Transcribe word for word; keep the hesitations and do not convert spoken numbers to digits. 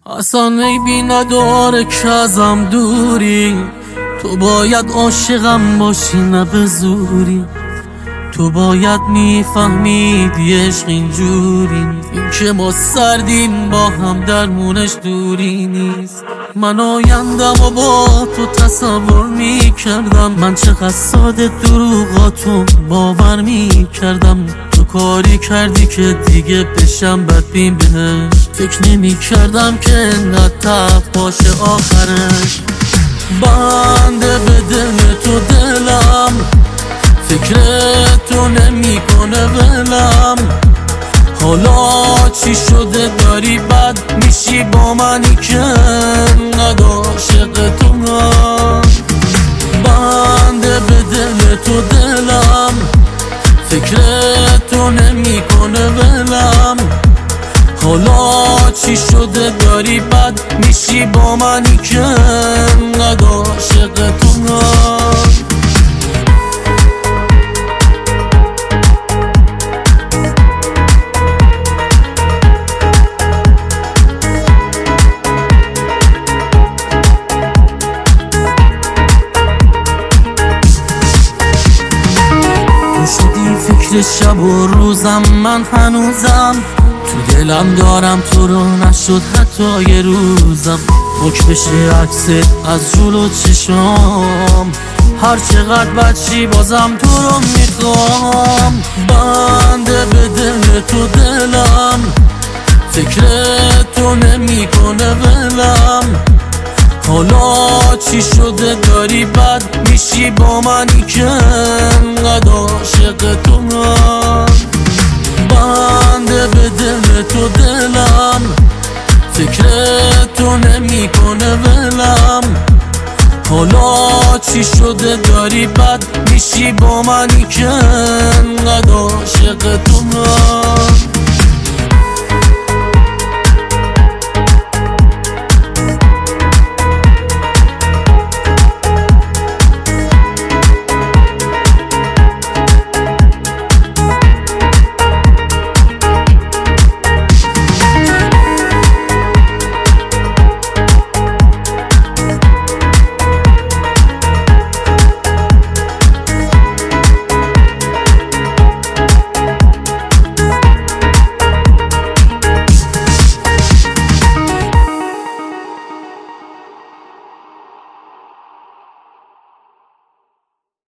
اصلا عیبی نداره که ازم دوری، تو باید عاشقم باشی نه به زوری. تو باید میفهمیدی عشق اینجوری نیست، این که ما سردیم با هم درمونش دوری نیست. من آیندم و با تو تصور میکردم، من چقدر ساده دروغاتو باور میکردم. تو کاری کردی که دیگه بشم بدبین بهش، فکر نمیکردم که انقدر تلخ باشه آخرش. بنده به دل تو دلم، فکر تو نمی کنه ولم. حالا چی شده داری بد میشی با منی که انقدر عاشق تو هم. بنده به دل تو دلم، فکر تو نمی کنه ولم. حالا چی شده داری بد میشی با منی که انقدر عاشق تو هم. فکر شب و روزم من هنوزم، تو دلم دارم تو رو نشد حتی یه روزم. حک بشه عکس از جلو چشام، هر چقدر بچی بازم تو رو میخوام. بنده به دل تو دلم، فکر تو نمی کنه ولم. حالا چی شده داری بد میشی با منی که انقدر عاشق تو هم. بنده به دل تو دلم، فکر تو نمی کنه ولم. حالا چی شده داری بد میشی با منی که انقدر عاشق تو هم.